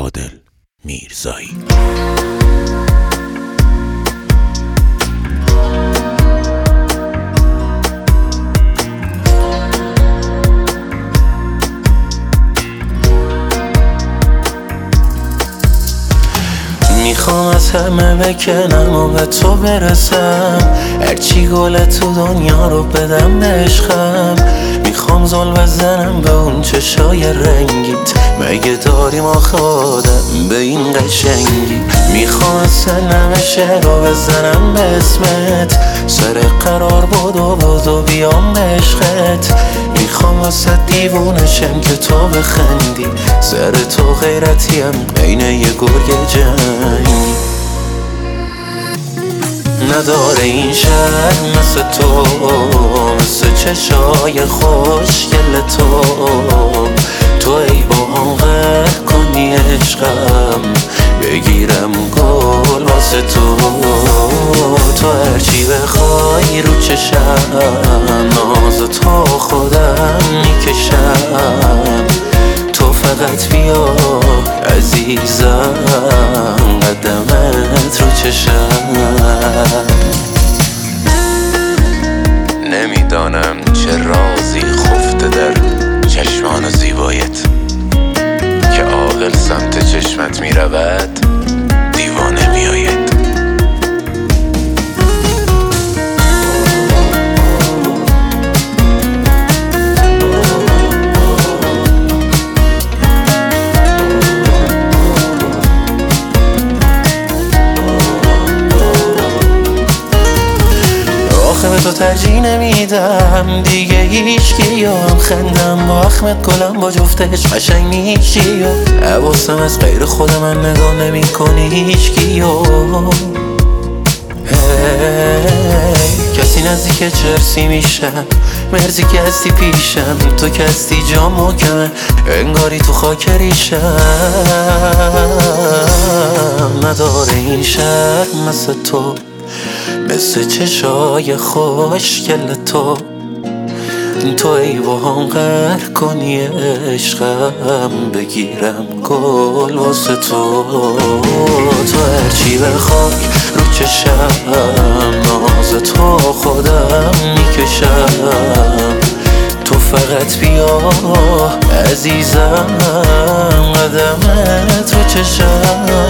عادل میرزایی. میخوام از همه بکنم و به تو برسم، هرچی گل تو دنیا رو بدم به عشقم. میخوام زل بزنم به اون چشای رنگیت، مگه داریم آخه آدم به این قشنگی. میخوام اصلا همه شعر رو بزنم به اسمت، سر قرار بدو بیام به عشقت. میخوام واسه دیوونشم که تو بخندی، سر تو غیرتیم عین یه گرگ جنگی. نداره این شهر مثل تو، مثل چشای خوشگل تو ای با هم غرق کنی عشقم، بگیرم گل واسه تو هرچی بخوای رو چشم، ناز تو خودم میکشم. تو فقط بیا عزیزم، قدمت رو چشم. نمیدانم چه رازی خفته در چشمان زیبایت، که عاقل سمت چشمت میرود دیوانه میآید. به تو ترجیح نمیدم دیگه هیچکی، هم خندم با اخمت گلم با جفتش قشنگ میشی، حواسم از غیر خود من نگاه نمی کنی هیچکی. کسی نزدیک چرسی میشم، مرزی که هستی پیشم، تو که هستی جا محکمه انگاری تو خاک ریشم. نداره این شهر مثل تو، مثل چشای خوشگل تو ای با هم غرق کنی عشقم، بگیرم گل واسه تو هرچی بخوای رو چشم، ناز تو خودم میکشم. تو فقط بیا عزیزم، قدمت رو چشم.